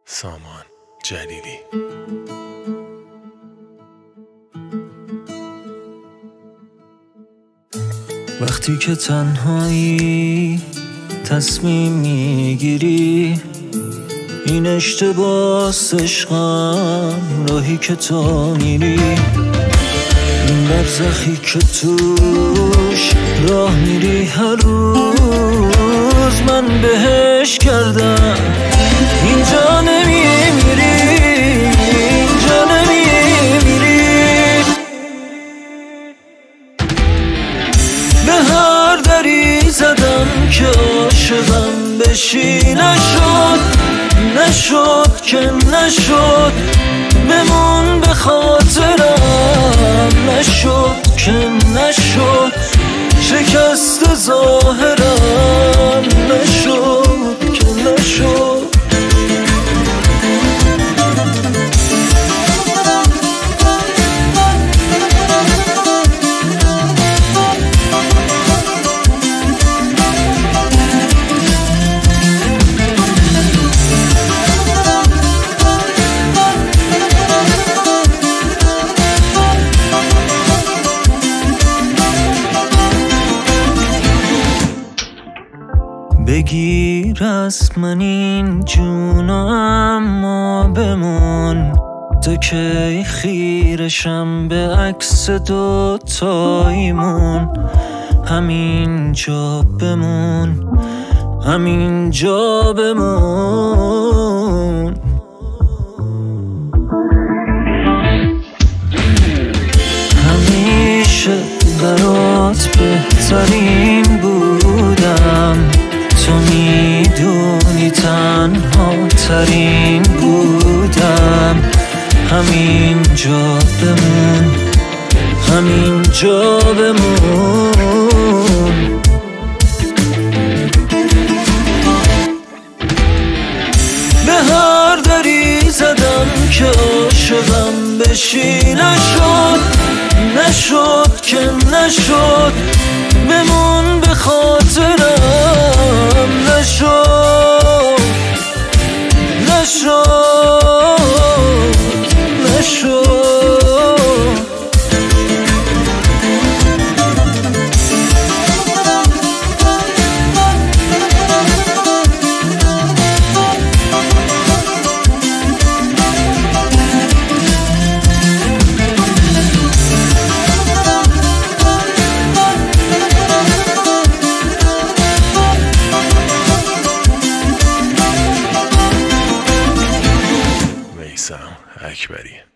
سامان جلیلی. وقتی که تنهایی تصمیم میگیری این اشتباس عشقم، راهی که تو میری، این برزخی که توش راه میری هر روز من بهش کردم. اینجا نمیمیری، اینجا نمیمیری. به هر دری زدم که عاشقم بشی، نشد که نشد، بمون به خاطرم. نشد که نشد، شکست ظاهرم. نشد که نشد. بگیر از من این جونو، اما بمون تا که خیرشم به عکس دوتاییمون. همینجا بمون، همینجا بمون. همیشه برات بهترین بودم، تو میدونی تنها ترین بودم. همینجا بمون، همینجا بمون. به هر دری زدم که عاشقم بشی، نشد که نشد، بمون به خاطرم. نشد میثم اکبری.